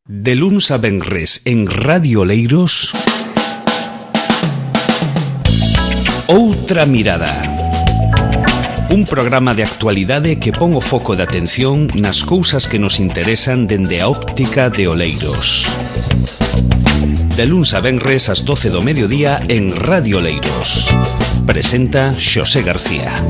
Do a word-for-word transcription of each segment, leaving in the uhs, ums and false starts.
De luns a venres en Radio Oleiros, Outra Mirada. Un programa de actualidade que pon o foco de atención nas cousas que nos interesan dende a óptica de Oleiros. De luns a venres ás doce do mediodía en Radio Oleiros. Presenta Xosé García.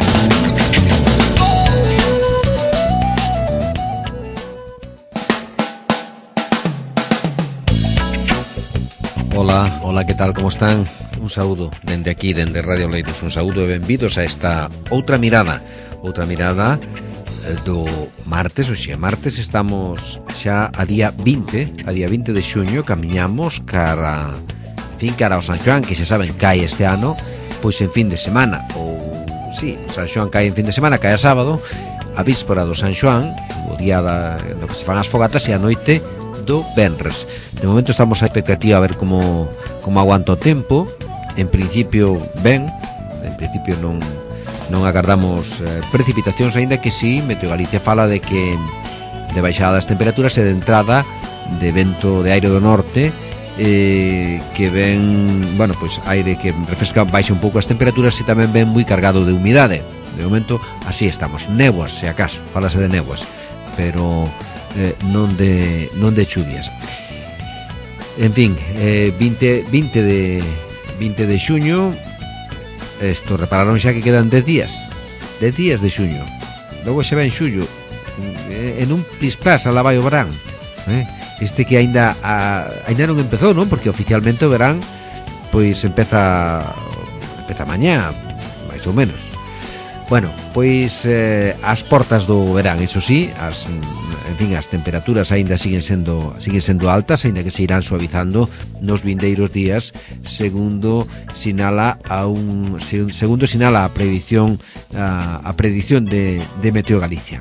Ola, ola, que tal, como están? Un saúdo dende aquí, dende Radio Oleiros. Un saúdo e benvidos a esta Outra Mirada. Outra Mirada do martes, oxe, martes estamos xa a día vinte, a día vinte de xuño, camiñamos cara, en fin, cara ao San Xoán, que xa saben, cae este ano, pois en fin de semana, ou, sí, San Xoán cae en fin de semana, cae a sábado, a víspera do San Xoán, o día da, no que se fan as fogatas, e a noite do venres. De momento estamos a expectativa a ver como, como aguanta o tempo. En principio ben, en principio non, non agardamos eh, precipitacións, aínda que sí, Meteo Galicia fala de que de baixada das temperaturas e de entrada de vento de aire do norte, eh, que ven, bueno, pois pues, aire que refresca, baixa un pouco as temperaturas, e tamén ven moi cargado de humidade. De momento así estamos. Néboas, se acaso, falase de néboas, pero Eh, non de non de chuvias. En fin, eh, vinte, vinte de vinte de xuño. Esto repararon xa que quedan dez días. dez días de xuño. Logo se ven xullo. Eh, en un plisplas alá vai o verán. Eh? Este que aínda a, aínda non empezou, non? Porque oficialmente o verán pois empeza empeza mañá, máis ou menos. Bueno, pois eh, as portas do verán, iso sí, as, en fin, as temperaturas aínda siguen sendo siguen sendo altas, aínda que se irán suavizando nos vindeiros días, segundo sinala a un segundo sinala a predición a, a predición de, de Meteo Galicia.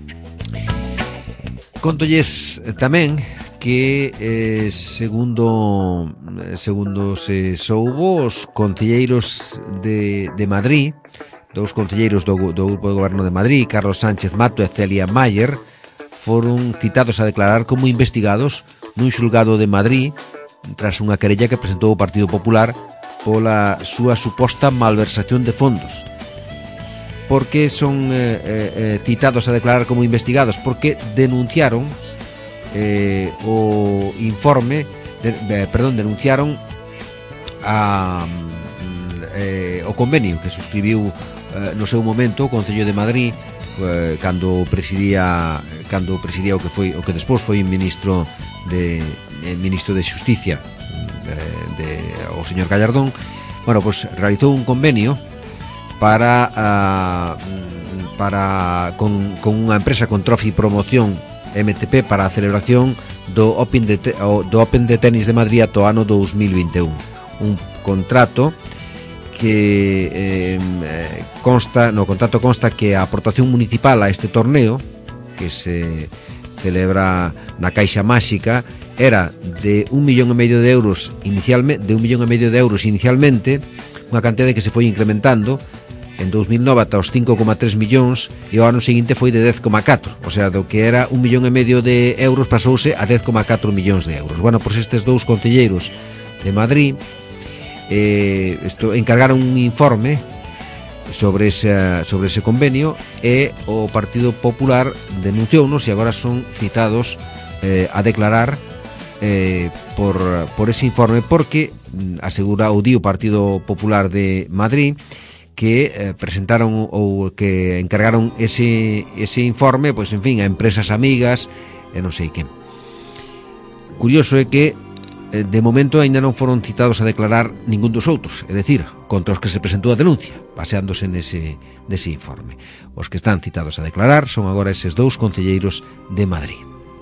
Contolles tamén que eh, segundo segundo se soubo, os concelleiros de, de Madrid, dous concelleiros do, do Grupo de Goberno de Madrid, Carlos Sánchez Mato e Celia Mayer, foron citados a declarar como investigados nun xulgado de Madrid tras unha querella que presentou o Partido Popular pola súa suposta malversación de fondos. Por que son eh, eh, citados a declarar como investigados? Porque denunciaron eh, o informe de, eh, perdón, denunciaron a, eh, o convenio que suscribiu no seu momento o Concello de Madrid eh, cando presidía cando presidía o que foi o que despois foi ministro de eh, ministro de Xusticia eh, de o señor Gallardón. Bueno, pois pues, realizou un convenio para uh, para con, con unha empresa con Trophy Promoción M T P para a celebración do Open de te, do Open de Tenis de Madrid ata o ano dous mil vinte e un. Un contrato que eh, consta, no contrato consta que a aportación municipal a este torneo que se celebra na Caixa Máxica era de un millón e medio de euros inicialmente, de un millón e medio de euros inicialmente, unha cantidade que se foi incrementando en dous mil nove ata os cinco coma tres millóns, e o ano seguinte foi de dez coma catro, o sea, do que era un millón e medio de euros pasouse a dez coma catro millóns de euros. Bueno, pois estes dous concelleiros de Madrid Eh, esto, encargaron un informe sobre ese, sobre ese convenio, e o Partido Popular denunciounos e agora son citados eh, a declarar eh, por, por ese informe, porque asegura o di o Partido Popular de Madrid que eh, presentaron ou que encargaron ese, ese informe, pois en fin, a empresas amigas e non sei que. Curioso é que de momento aínda non foron citados a declarar ningún dos outros, é dicir, contra os que se presentou a denuncia, baseándose nese, nese informe. Os que están citados a declarar son agora eses dous concelleiros de Madrid.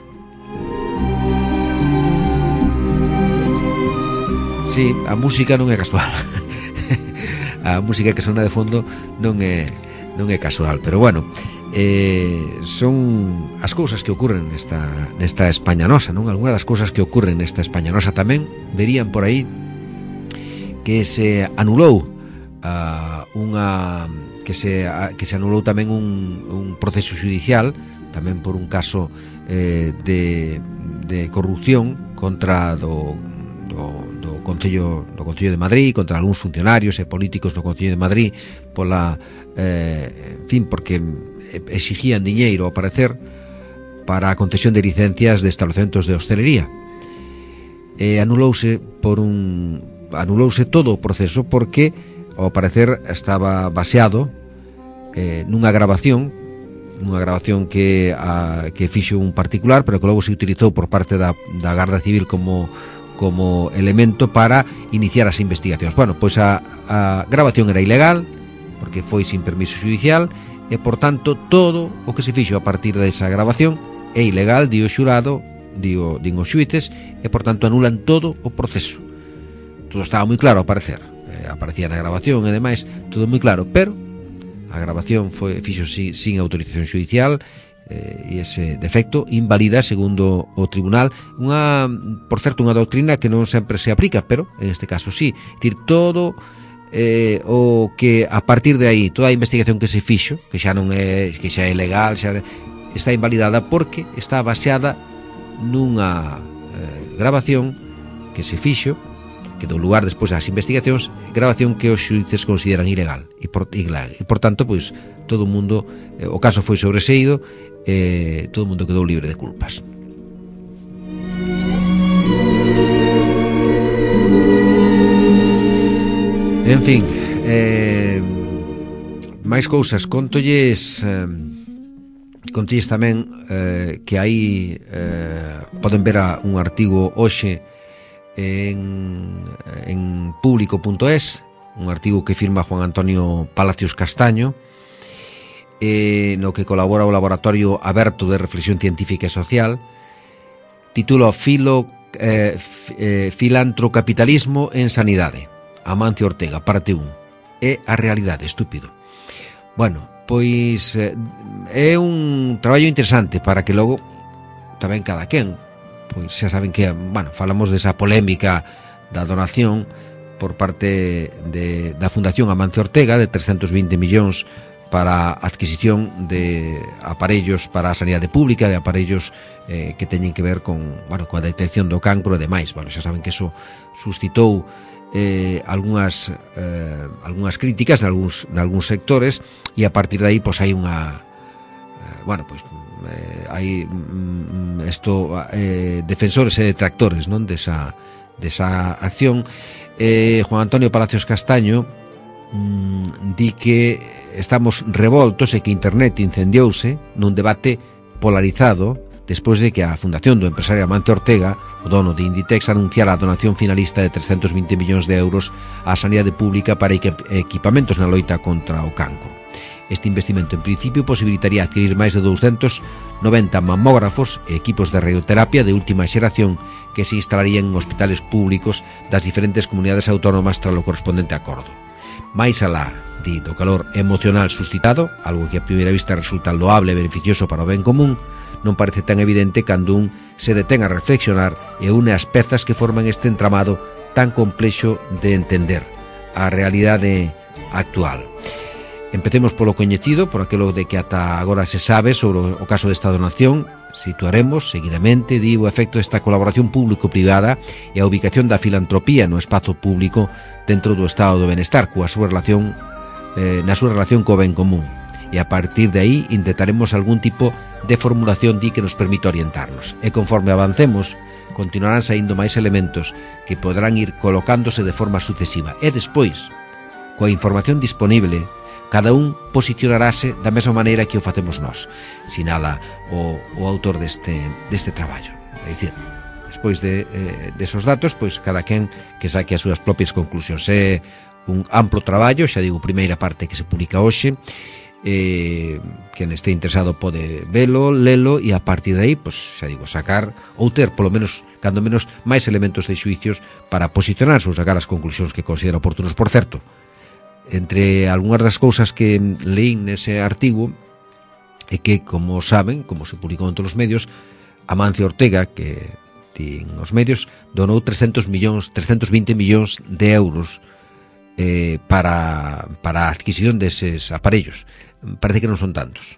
Sí, a música non é casual. A música que sona de fondo non é non é casual, pero bueno, eh, son as cousas que ocurren nesta, nesta España nosa, non? Algunhas das cousas que ocurren nesta España nosa tamén verían por aí que se anulou uh, unha que se uh, que se anulou tamén un, un proceso judicial tamén por un caso eh, de de corrupción contra do, do, do Concello do Concello de Madrid, contra algúns funcionarios e políticos do Concello de Madrid pola, eh, en fin, porque exigían diñeiro ao parecer para a concesión de licencias de establecementos de hostelería. E anulouse por un anulouse todo o proceso porque ao parecer estaba baseado eh, nunha grabación nunha grabación que a, que fixo un particular, pero que logo se utilizou por parte da, da Garda Civil como, como elemento para iniciar as investigacións. Bueno, pois a, a grabación era ilegal, porque foi sin permiso judicial, e, por tanto, todo o que se fixo a partir desa grabación é ilegal, di o xurado, di o, din os xuíces, e, por tanto, anulan todo o proceso. Todo estaba moi claro, ao parecer. Eh, aparecía na grabación e demais, todo moi claro, pero a grabación foi fixo sin, sin autorización judicial eh, e ese defecto invalida, segundo o tribunal, unha, por certo, unha doctrina que non sempre se aplica, pero en este caso sí. É dicir, todo eh, o que a partir de aí, toda a investigación que se fixo, que xa non é, que xa é legal, xa está invalidada porque está baseada nunha eh, grabación que se fixo, que dou lugar despois das investigacións, grabación que os xuíces consideran ilegal e por, ilegal. E por tanto, pois, todo o mundo, eh, o caso foi sobreseído, eh, todo o mundo quedou libre de culpas. En fin, eh, máis cousas, contolles eh, contolles tamén eh, que aí eh, poden ver a, un artigo hoxe en, en público punto es, un artigo que firma Juan Antonio Palacios Castaño, eh, no que colabora o Laboratorio Aberto de Reflexión Científica e Social, titulo Filo, eh, eh, Filantrocapitalismo en Sanidade, Amancio Ortega, parte un, e a realidade, estúpido. Bueno, pois eh, é un traballo interesante para que logo tamén cada quen, pois xa saben que, bueno, falamos desa polémica da donación por parte de, da Fundación Amancio Ortega de trescentos vinte millóns para a adquisición de aparellos para a sanidade pública, de aparellos eh, que teñen que ver con, bueno, coa detección do cancro e demais. Bueno, xa saben que eso suscitou eh, algunhas eh, algunhas críticas en algúns, en algúns sectores, e a partir de aí pois hai unha eh, bueno, pois eh, hai mm, esto eh, defensores e detractores, non, desa, desa acción. eh, Juan Antonio Palacios Castaño mm, di que estamos revoltos e que internet incendiouse nun debate polarizado despois de que a fundación do empresario Amancio Ortega, o dono de Inditex, anunciara a donación finalista de trescentos vinte millóns de euros á sanidade pública para equipamentos na loita contra o cancro. Este investimento en principio posibilitaría adquirir máis de douscentos noventa mamógrafos e equipos de radioterapia de última xeración que se instalarían en hospitales públicos das diferentes comunidades autónomas tras o correspondente acordo. Mais alá, di, do calor emocional suscitado, algo que a primeira vista resulta loable e beneficioso para o ben común, non parece tan evidente cando un se detén a reflexionar e une as pezas que forman este entramado tan complexo de entender, a realidade actual. Empecemos polo coñecido, por aquilo de que ata agora se sabe sobre o caso desta donación. Situaremos seguidamente, di, o efecto desta colaboración público-privada e a ubicación da filantropía no espazo público dentro do estado do benestar, coa súa relación, eh, na súa relación co ben común. E a partir de aí intentaremos algún tipo de formulación, di, que nos permite orientarnos. E conforme avancemos, continuarán saindo máis elementos que podrán ir colocándose de forma sucesiva. E despois, coa información disponible, cada un posicionarase da mesma maneira que o facemos nós, sinala o, o autor deste, deste traballo. É dicir, despois de, eh, desos datos, pois cada quen que saque as súas propias conclusións. É un amplo traballo, xa digo, primeira parte que se publica hoxe, eh, quen este interesado pode velo, lelo, e a partir de aí, pois, xa digo, sacar ou ter, polo menos, cando menos, máis elementos de xuicios para posicionarse ou sacar as conclusións que considera oportunos. Por certo, entre algunhas das cousas que leín nese artigo é que, como saben, como se publicou en todos os medios, Amancio Ortega, que tin os medios, donou trescentos millóns, trescentos vinte millóns de euros eh, para, para a adquisición deses aparellos. Parece que non son tantos.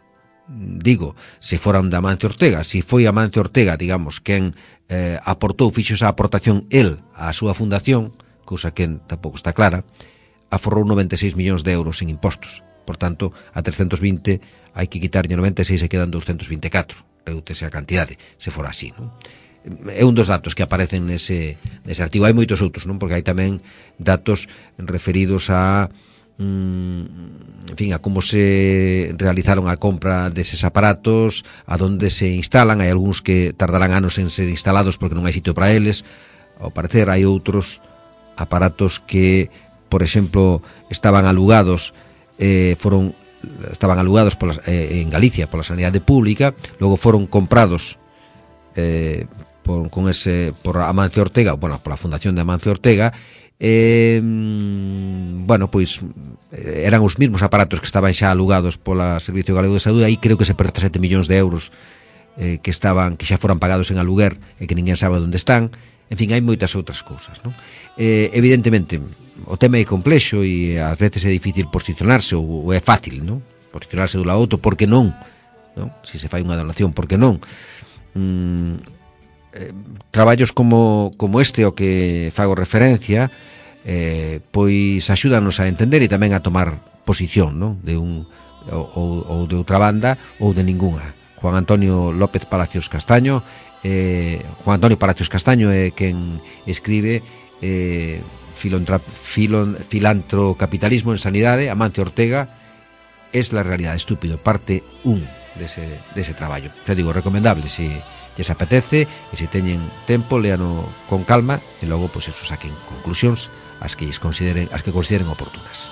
digo, se foran de Amancio Ortega, se foi Amancio Ortega, digamos, quen eh, aportou, fixo esa aportación el á súa fundación, cousa que tampouco está clara, aforrou noventa e seis millóns de euros en impostos. Por tanto, a trescentos vinte hai que quitarlle noventa e seis e quedan doscientos vinte e catro. Redúcese a cantidade, se for así, non? É un dos datos que aparecen nese, nese artigo. Hai moitos outros, non? Porque hai tamén datos referidos a mm, en fin, a como se realizaron a compra deses aparatos, a donde se instalan. Hai algúns que tardarán anos en ser instalados porque non hai sitio para eles. Ao parecer hai outros aparatos que, por exemplo, estaban alugados eh, foron estaban alugados pola, eh, en Galicia pola Sanidade Pública, logo foron comprados eh, por, con ese, por Amancio Ortega, bueno, pola Fundación de Amancio Ortega, eh, bueno, pois eran os mesmos aparatos que estaban xa alugados pola Servicio Galego de Saúde. Aí creo que se perde sete millóns de euros eh, que estaban, que xa foran pagados en aluguer e que ninguén sabe onde están. En fin, hai moitas outras cousas, non? Eh, evidentemente, o tema é complexo e ás veces é difícil posicionarse, ou, ou é fácil, non? Posicionarse do lado outro, por que non? Non? Se se fai unha donación, por que non? Mm, eh, traballos como, como este o que fago referencia, eh, pois axúdanos a entender e tamén a tomar posición, non? De un ou, ou de outra banda ou de ningunha. Juan Antonio López Palacios Castaño, eh, Juan Antonio Palacios Castaño é quen escribe eh, filontra, filon, Filantrocapitalismo en Sanidade, Amancio Ortega es la realidad, estúpido, parte un dese, dese traballo. Xa digo, recomendable, se lles apetece e se teñen tempo, léano con calma e logo, pois, eso, saquen conclusións as que lles consideren, as que consideren oportunas.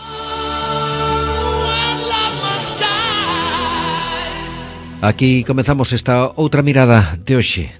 Aquí comezamos esta outra mirada de hoxe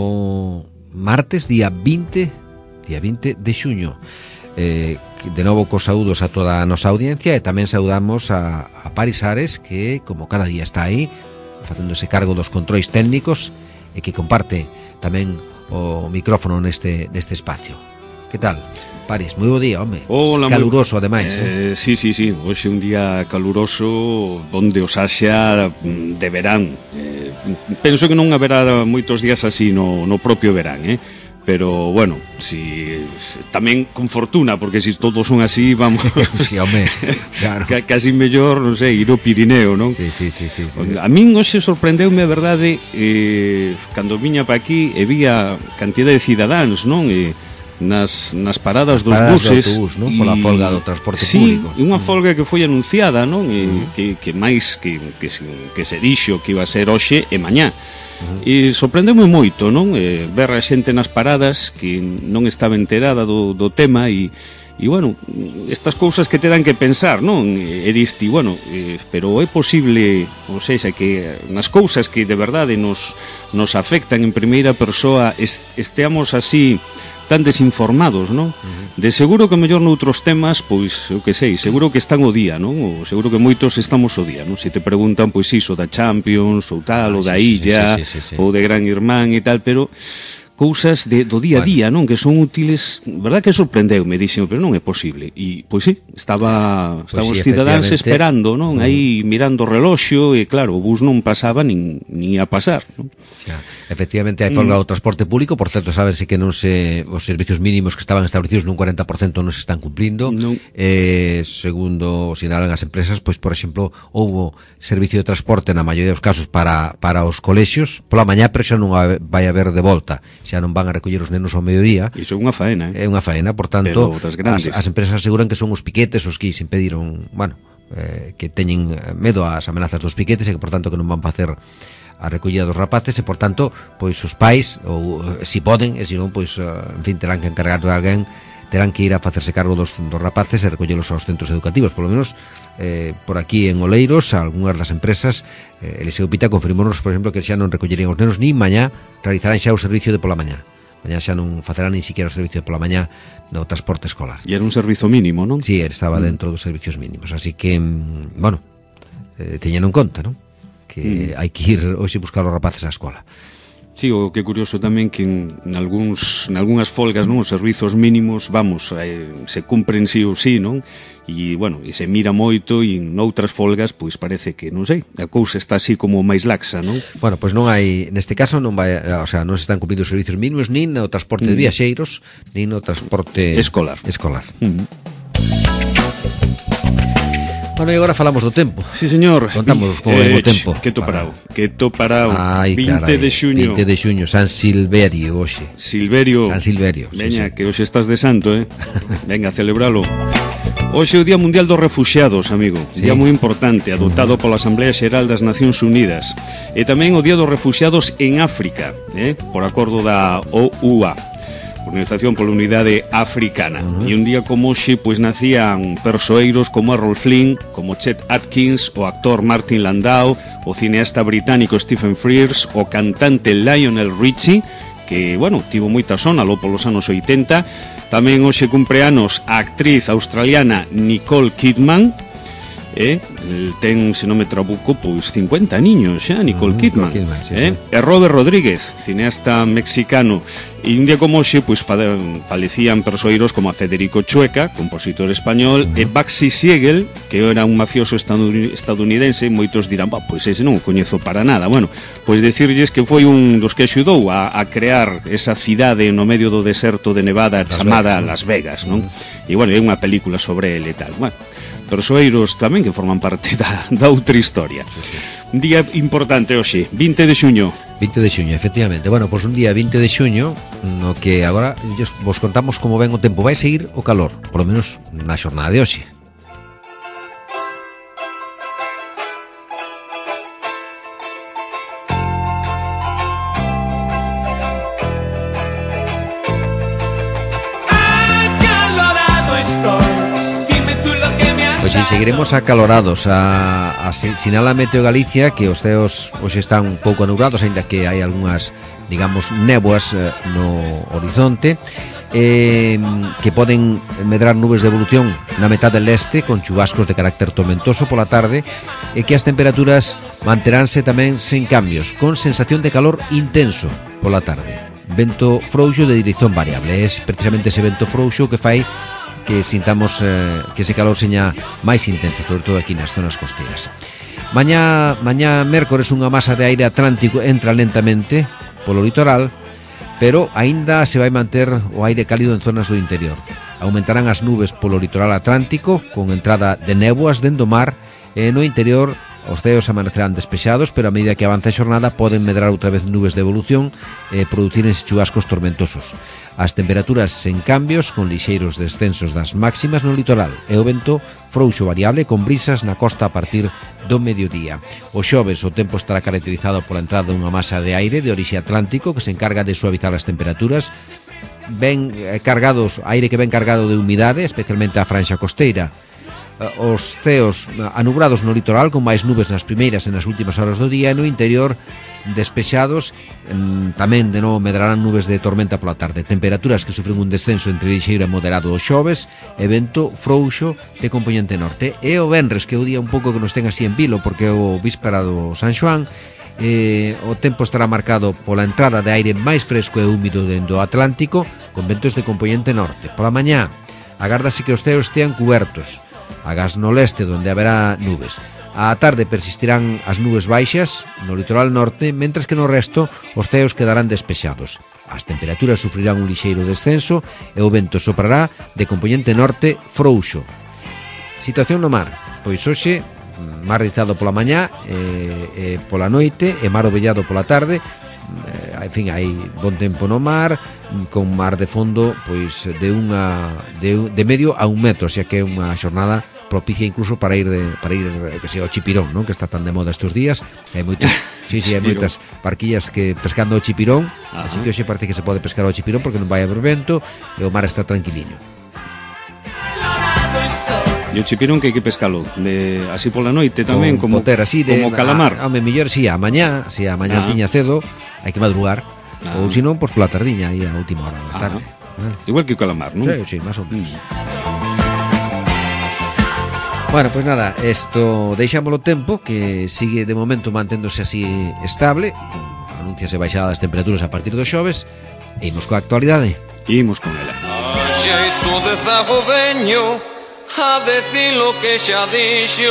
do martes, día vinte, día vinte de xuño. Eh, de novo cos saúdos a toda a nosa audiencia e tamén saudamos a, a Paris Ares, que como cada día está aí facéndose cargo dos controis técnicos e que comparte tamén o micrófono neste, neste espacio. Que tal, Paris? Moi bo día, home. Hola, caluroso, muy... ademais. Eh, eh? Sí, sí, sí. Hoxe un día caluroso onde os haxa de verán. Eh, penso que non haberá moitos días así no, no propio verán, eh? Pero, bueno, si tamén con fortuna, porque se si todos son así, vamos... Sí, home, claro. Casi mellor, non sei, ir ao Pirineo, non? Sí, sí, sí, sí, sí. A min hoxe sorprendeume, a verdade, eh, cando viña pa aquí, e vía cantidad de cidadáns, non? E nas, nas paradas dos paradas buses, do autobús, non? Pola folga do transporte sí, público. Sí, unha folga que foi anunciada, non? E, uh-huh. que, que máis que, que, que se dixo que iba a ser hoxe e mañá. Uh-huh. E sorprendeume moito, non? Eh, ver a xente nas paradas que non estaba enterada do, do tema e, e, bueno, estas cousas que te dan que pensar, non? E, e diste, bueno, eh, pero é posible, ou seja, que nas cousas que de verdade nos, nos afectan en primeira persoa est, esteamos así tan desinformados, non? Uh-huh. De seguro que mellor noutros temas, pois, eu que sei, seguro que están o día, non? Ou seguro que moitos estamos o día, non? Se te preguntan, pois, iso da Champions, ou tal, ah, ou da sí, Illa, sí, sí, sí, sí, sí. Ou de Gran Irmán e tal, pero cousas de, do día a día, bueno, non? Que son útiles, verdad que sorprendeume, dixen, pero non é posible. E, pois sí, estaba, pues estaban sí, os cidadáns esperando, non? Uh-huh. Aí mirando o reloxo, e claro, o bus non pasaba nin, nin a pasar, non? Xa, efectivamente hai folga mm. do transporte público, por certo, saberse que non se os servicios mínimos que estaban establecidos nun cuarenta por cento non se están cumplindo. Non. Eh, segundo sinalan as empresas, pois, por exemplo, houbo servicio de transporte na maioría dos casos para, para os colexios pola mañá, pero xa non vai haber de volta. Xa non van a recoller os nenos ao mediodía. Iso é unha faena, eh? É unha faena, por tanto, as, as empresas aseguran que son os piquetes os que se impediron, bueno, eh, que teñen medo ás amenazas dos piquetes e que, por tanto, que non van facer a recollida dos rapaces e, por tanto, pois os pais, ou si poden, e se non, pois, en fin, terán que encargar de alguén, terán que ir a facerse cargo dos, dos rapaces e recollelos aos centros educativos. Por lo menos, eh, por aquí en Oleiros, algunhas das empresas, eh, Eliseo Pita confirmounos, por exemplo, que xa non recollerían os nenos, nin mañá realizarán xa o servicio de pola mañá. Mañá xa non facerán nin siquiera o servicio de pola mañá no transporte escolar. E era un servizo mínimo, non? Sí, estaba dentro dos servicios mínimos. Así que, bueno, eh, teñen en conta, non? Que mm. hai que ir hoxe buscar os rapaces á escola. Sí, o que é curioso tamén que en, en, algúns, en algúnas folgas, non, os servizos mínimos, vamos, eh, se cumpren sí ou sí, non? E, bueno, e se mira moito e en outras folgas, pois parece que, non sei, a cousa está así como máis laxa, non? Bueno, pois non hai, neste caso non vai, o sea, non se están cumprindo os servizos mínimos nin no transporte mm. de viaxeiros, nin no transporte escolar. Escolar. Mm. Bueno, e agora falamos do tempo. Sí, señor. Contamos como é o tempo. Que to parado. Que to parado. Ai, vinte carai, de xuño. vinte de xuño, San Silverio hoxe. Silverio. San Silverio. Veña, sí, sí. que hoxe estás de santo, eh? Venga, celebralo. Hoxe é o Día Mundial dos Refuxiados, amigo. Sí. Día moi importante, adoptado uh-huh. pola Asamblea Xeral das Nacións Unidas. E tamén o Día dos Refuxiados en África, eh? Por acordo da O U A. Organización pola Unidade Africana. Uh-huh. E un día como hoxe, pois nacían persoeiros como Errol Flynn, como Chet Atkins, o actor Martin Landau, o cineasta británico Stephen Frears, o cantante Lionel Richie, que, bueno, tivo moita sona lo polos anos oitenta. Tamén hoxe cumpre anos a actriz australiana Nicole Kidman, eh? ten, se non me trabuco, pois cincuenta niños xa, Nicole uh, Kidman, Kidman sí, eh? sí. E Robert Rodríguez, cineasta mexicano. E un día como hoxe, pois falecían persoeiros como a Federico Chueca, compositor español, uh-huh. e Baxi Siegel, que era un mafioso estadounidense. Moitos dirán, bah, pois ese non o coñezo para nada. Bueno, pois decirlles que foi un dos que axudou a, a crear esa cidade no medio do deserto de Nevada Las chamada Vegas, Las Vegas, non? Uh-huh. E, bueno, é unha película sobre ele e tal. Bueno, persoeiros tamén que forman parte da, da outra historia. Sí, sí. Un día importante hoxe, vinte de xuño. vinte de xuño, efectivamente. Bueno, pois un día vinte de xuño no que agora vos contamos como ven o tempo. Vai seguir o calor, polo menos na xornada de hoxe. Pois si, seguiremos acalorados. A, a sinala Meteo Galicia que os ceos hoxe están un pouco anubrados, aínda que hai algunhas, digamos, néboas eh, no horizonte, eh, que poden medrar nubes de evolución na metade leste con chubascos de carácter tormentoso pola tarde, e que as temperaturas manteránse tamén sen cambios, con sensación de calor intenso pola tarde. Vento frouxo de dirección variable. É precisamente ese vento frouxo que fai que sintamos eh, que ese calor seña máis intenso, sobre todo aquí nas zonas costeiras. Mañá, mañá mércores, unha masa de aire atlántico entra lentamente polo litoral, pero aínda se vai manter o aire cálido en zonas do interior. Aumentarán as nubes polo litoral atlántico, con entrada de néboas dende o mar, e no interior os ceos amanecerán despexados, pero a medida que avance a xornada poden medrar outra vez nubes de evolución e producirse chubascos tormentosos. As temperaturas sen cambios, con lixeiros descensos das máximas no litoral, e o vento frouxo variable con brisas na costa a partir do mediodía. O xoves o tempo estará caracterizado pola entrada dunha masa de aire de orixe atlántico que se encarga de suavizar as temperaturas, ben cargados, aire que ven cargado de humidade, especialmente a franxa costeira. Os ceos anubrados no litoral, con máis nubes nas primeiras e nas últimas horas do día, e no interior despexados, tamén de novo medrarán nubes de tormenta pola tarde. Temperaturas que sufren un descenso entre lixeiro e moderado o xoves, e vento frouxo de compoñente norte. E o venres, que é o día un pouco que nos ten así en vilo, porque é o víspera do San Xoán, eh, o tempo estará marcado pola entrada de aire máis fresco e húmido dentro do Atlántico, con ventos de compoñente norte. Pola mañá, agárdase que os ceos estean cubertos, agás no leste, donde haberá nubes. A tarde persistirán as nubes baixas no litoral norte, mentres que no resto os ceos quedarán despexados. As temperaturas sufrirán un lixeiro descenso e o vento soprará de compoñente norte frouxo. Situación no mar. Pois hoxe, mar rizado pola mañá e, e pola noite, e mar ovellado pola tarde. En fin, hai bon tempo no mar, con mar de fondo pois de unha de, de medio a un metro, xa que é unha xornada propicia incluso para ir de, para ir que sei, ao chipirón, non? Que está tan de moda estes días. Hai moitos, sí, sí, hai moitas barquillas que pescando o chipirón. Ajá. Así que hoxe parece que se pode pescar ao chipirón porque non vai haber vento e o mar está tranquiliño. E o chipirón que hai que pescalo de, así pola noite tamén, con como, poter, así de, como calamar. A, a, a mellor, si, sí, a mañá, si, sí, a mañanciña ah. cedo, hai que madrugar, ah. ou senón, pois pola tardiña, aí a última hora da tarde. Ah. Ah. Igual que o calamar, non? Sí, sí, máis ou menos. Mm. Bueno, pois pues nada, isto deixámolo tempo, que sigue de momento manténdose así estable, anúnciase baixada das temperaturas a partir do xoves. E imos coa actualidade. Imos con ela. A xeito de zago veño a decir lo que xa dixo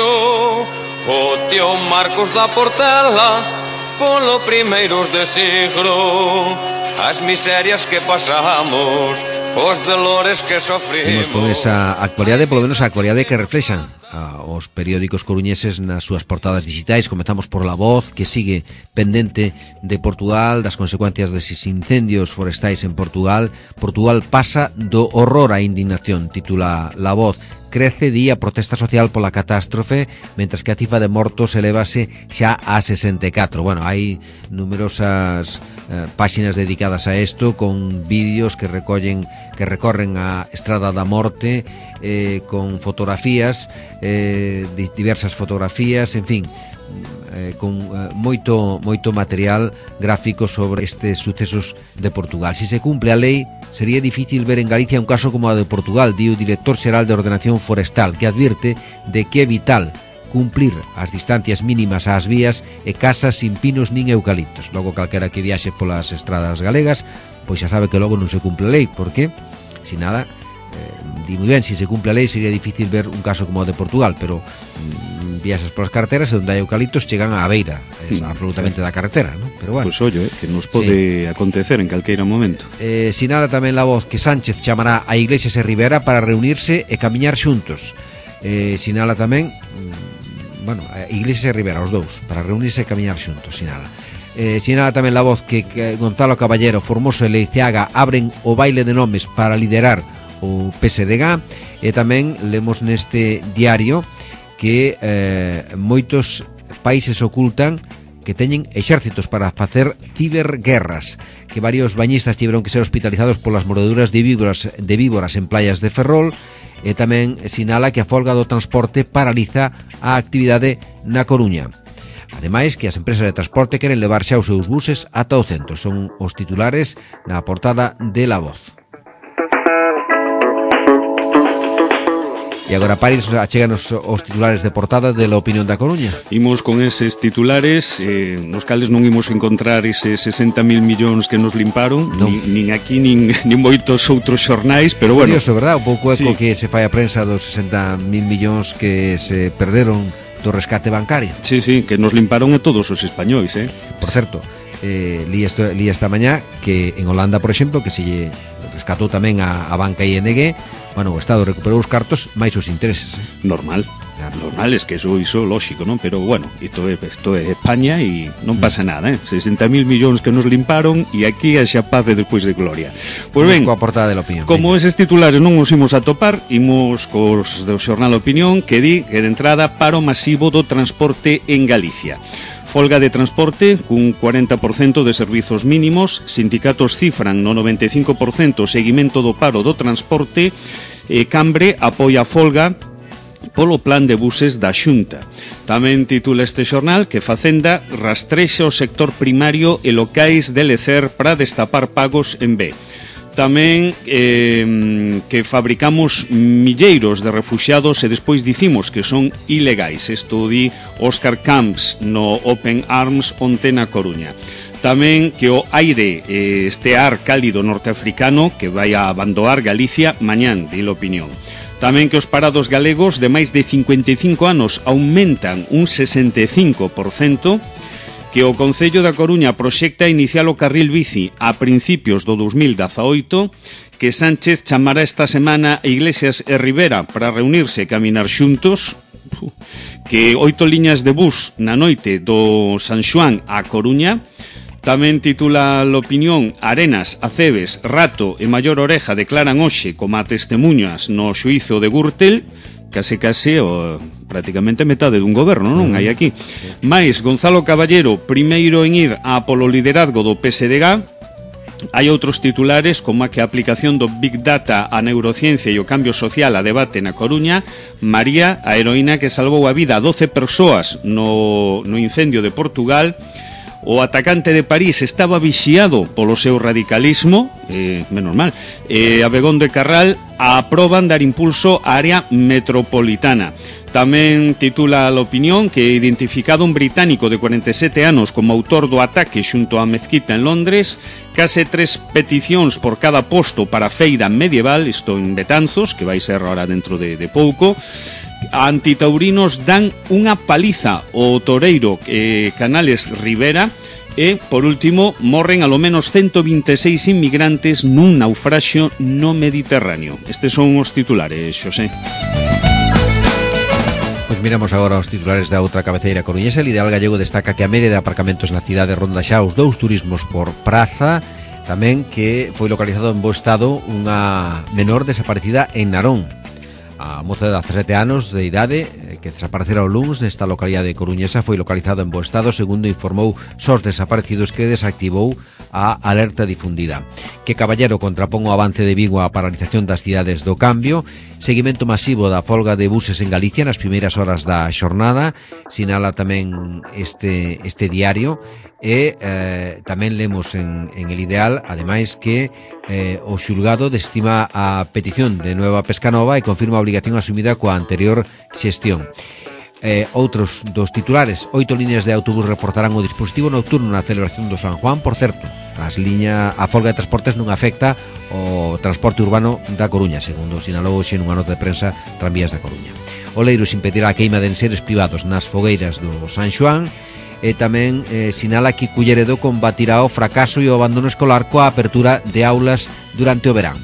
o tío Marcos da Portela polo primeiros de siglo, as miserias que pasamos, os dolores que sofrimos. Imos con esa actualidade, polo menos a actualidade que reflexan a, os periódicos coruñeses nas súas portadas digitais. Comezamos por La Voz, que sigue pendente de Portugal, das consecuencias deses incendios forestais en Portugal. Portugal pasa do horror á indignación, titula La Voz. Crece día protesta social pola catástrofe, mentras que a cifra de mortos elevase xa a sesenta e catro. Bueno, hai numerosas eh, páxinas dedicadas a isto, con vídeos que recollen que recorren a Estrada da Morte, eh, con fotografías, eh, diversas fotografías, en fin, eh, con eh, moito moito material gráfico sobre estes sucesos de Portugal. Si se cumple a lei, sería difícil ver en Galicia un caso como o de Portugal, di o director xeral de Ordenación Forestal, que advirte de que é vital cumplir as distancias mínimas ás vías e casas sin pinos nin eucaliptos. Logo, calquera que viaxe polas estradas galegas, pois xa sabe que logo non se cumple a lei, porque, si nada, eh, di moi ben, si se cumple a lei sería difícil ver un caso como o de Portugal, pero mm, viaxas polas carreteras e onde hai eucaliptos chegan á beira, é mm, absolutamente da carretera, ¿no? Pero bueno. Pois pues, ollo, eh, que nos pode sí. acontecer en calqueira momento. Eh, sinala tamén La Voz que Sánchez chamará a Iglesias e Rivera para reunirse e camiñar xuntos. Eh, sinala tamén, mm, bueno, a Iglesias e Rivera, os dous, para reunirse e camiñar xuntos, sinala. Eh, sinala tamén La Voz que, que Gonzalo Caballero, Formoso e Leiceaga abren o baile de nomes para liderar o P S D G. E tamén lemos neste diario que eh, moitos países ocultan que teñen exércitos para facer ciberguerras, que varios bañistas tiveron que ser hospitalizados polas mordeduras de víboras, de víboras en playas de Ferrol. E tamén sinala que a folga do transporte paraliza a actividade na Coruña. Ademais, que as empresas de transporte queren levar xa os seus buses ata o centro. Son os titulares na portada de La Voz. E agora, Paris, achéganos os titulares de portada de La Opinión da Coruña. Imos con eses titulares, eh, nos cales non imos encontrar eses sesenta mil millóns que nos limparon, non. nin, nin aquí, nin, nin moitos outros xornais, pero bueno. Curioso, verdad? Un pouco eco sí. que se fai a prensa dos sesenta mil millóns que se perderon do rescate bancario. Sí, sí, que nos limparon a todos os españois, eh? Por certo, eh, li, esto, li esta mañá que en Holanda, por exemplo, que se lle rescatou tamén a, a banca I N G, bueno, o Estado recuperou os cartos máis os intereses, eh? Normal, normal, es que eso iso lógico, non? Pero bueno, isto é, isto é España e non pasa nada, eh? sesenta mil millóns que nos limparon e aquí a xa paz de despois de gloria. Pois ben, coa portada de La Opinión. Como venga. Eses titulares non os imos a topar, imos cos do xornal Opinión, que di que de entrada paro masivo do transporte en Galicia. Folga de transporte cun cuarenta por cento de servizos mínimos, sindicatos cifran no noventa e cinco por cento o seguimento do paro do transporte e Cambre apoia a folga polo plan de buses da Xunta. Tamén titula este xornal que Facenda rastrexa o sector primario e locais de Lecer para destapar pagos en B. Tamén eh, que fabricamos milleiros de refuxiados e despois dicimos que son ilegais. Isto di Óscar Camps no Open Arms onte na Coruña. Tamén que o aire, eh, este ar cálido norteafricano que vai a abandoar Galicia mañán, di La Opinión. Tamén que os parados galegos de máis de cincuenta e cinco anos aumentan un sesenta e cinco por cento, que o Concello da Coruña proxecta iniciar o carril bici a principios do dos mil dezaoito, que Sánchez chamará esta semana a Iglesias e Rivera para reunirse e caminar xuntos, que oito liñas de bus na noite do San Xoán a Coruña. Tamén titula La Opinión, Arenas, Aceves, Rato e Maior Oreja declaran hoxe como a testemunhas no xuízo de Gürtel, case case o, prácticamente metade dun goberno, non hai aquí. Mais Gonzalo Caballero, primeiro en ir a polo liderazgo do P S D G. Hai outros titulares como a que a aplicación do Big Data a neurociencia e o cambio social a debate na Coruña. María, a heroína que salvou a vida a doce persoas no, no incendio de Portugal. O atacante de París estaba vixiado polo seu radicalismo, eh, menos mal, e Abegón de Carral aproban dar impulso á área metropolitana. Tamén titula a L'Opinión que identificado un británico de cuarenta e sete anos como autor do ataque xunto á mezquita en Londres, case tres peticións por cada posto para a feira medieval, isto en Betanzos, que vai ser ahora dentro de, de pouco. Antitaurinos dan unha paliza ao toreiro eh, Canales Rivera. E, por último, morren alo menos ciento vinte e seis inmigrantes nun naufraxio no Mediterráneo. Estes son os titulares, Xosé. Pois miramos agora os titulares da outra cabeceira coruñesa. El Ideal Gallego destaca que a media de aparcamentos na cidade ronda xa os dous turismos por praza. Tamén que foi localizado en bo estado unha menor desaparecida en Narón. A moza de dezasete anos de idade que desaparecera o luns nesta localidade coruñesa foi localizado en bo estado, segundo informou Sós Desaparecidos, que desactivou a alerta difundida. Que Caballero contrapón o avance de Vigo á paralización das cidades do cambio. Seguimento masivo da folga de buses en Galicia nas primeiras horas da xornada, sinala tamén este, este diario. E eh, tamén lemos en, en El Ideal, ademais, que eh, o xulgado desestima a petición de Nueva Pescanova e confirma a obrigación asumida coa anterior xestión. Eh, outros dos titulares: oito líneas de autobús reforzarán o dispositivo nocturno na celebración do San Juan. Por certo, as liña, a folga de transportes non afecta o transporte urbano da Coruña, segundo sinalou hoxe nunha nota de prensa Tranvías da Coruña. Oleiros impedirá a queima de enseres privados nas fogueiras do San Xoán. E tamén eh, sinala que Culleredo combatirá o fracaso e o abandono escolar coa apertura de aulas durante o verán.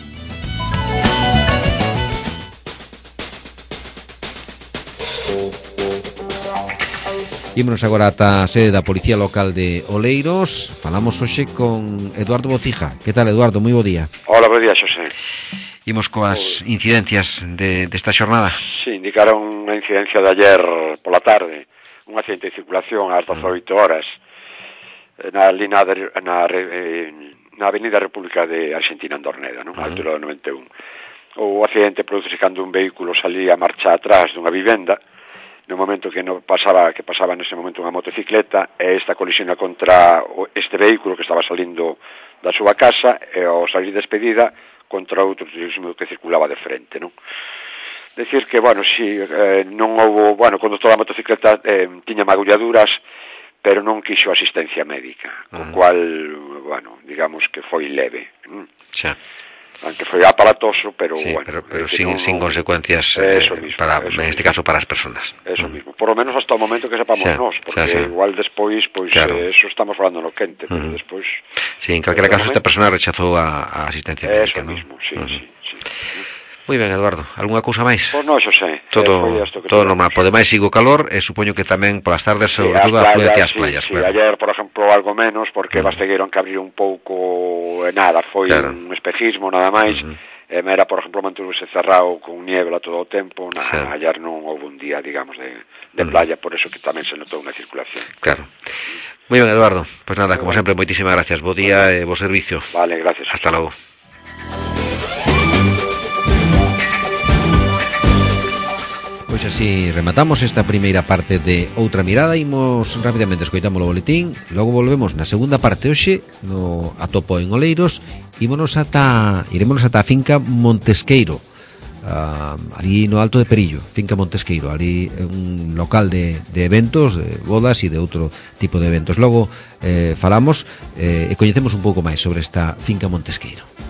Ímonos agora ata a sede da Policía Local de Oleiros. Falamos hoxe con Eduardo Botija. Que tal, Eduardo? Moi bo día. Hola, bo día, Xosé. Imos coas incidencias de, desta xornada. Sí, indicaron unha incidencia de ayer pola tarde, un accidente de circulación ás dezoito horas na línea de, na, na Avenida República de Argentina en Dorneda, non? A altura do noventa e un. O accidente produce cando un vehículo salía a marcha atrás dunha vivenda, no momento que non pasaba, que pasaba nese momento unha motocicleta, e esta colisiona contra este vehículo que estaba salindo da súa casa, e ao salir despedida contra outro turismo que circulaba de frente, non? Decir que, bueno, si eh, non houve, bueno, cando toda a motocicleta eh, tiña magulladuras, pero non quixo asistencia médica, uh-huh. O cual, bueno, digamos que foi leve. Xa. Aunque foi aparatoso, pero sí, bueno. pero, pero sin, non, sin consecuencias, eh, mismo, para, en este mismo. caso, para as personas. Eso uh-huh. mismo, por lo menos hasta o momento que sepamos xa, nós, porque xa, xa. igual despois, pois, claro. eh, eso estamos falando no quente, uh-huh. pero despois... Sí, en calquera caso, esta persona rechazou a, a asistencia médica, Eso ¿no? mismo, sí, uh-huh. sí, sí. Moi ben, Eduardo, algunha cousa máis? Pois non, Xosé. Todo, eh, todo normal, pode máis sigo calor, e supoño que tamén polas tardes, sobre sí, todo, afluente ás playas. Sí, claro. Ayer, por exemplo, algo menos, porque uh-huh. bastegueron que abrir un pouco, e nada, foi claro. un espejismo, nada máis, uh-huh. e era, por exemplo, mantuve-se cerrado con niebla todo o tempo, na, sí. ayer non houve un día, digamos, de, de uh-huh. playa, por eso que tamén se notou unha circulación. Claro. Moi ben, Eduardo, pois pues nada, como sempre, moitísimas gracias, bo día e bo servicio. Vale, gracias. Hasta logo. Pois así rematamos esta primeira parte de Outra Mirada. Imos rapidamente, escoitamos o boletín, logo volvemos na segunda parte hoxe no atopo en Oleiros. Ímonos ata, irémonos ata a finca Montesqueiro, uh, ali no Alto de Perillo, finca Montesqueiro, ali un local de, de eventos, de bodas e de outro tipo de eventos. Logo eh, falamos eh, e coñecemos un pouco máis sobre esta finca Montesqueiro.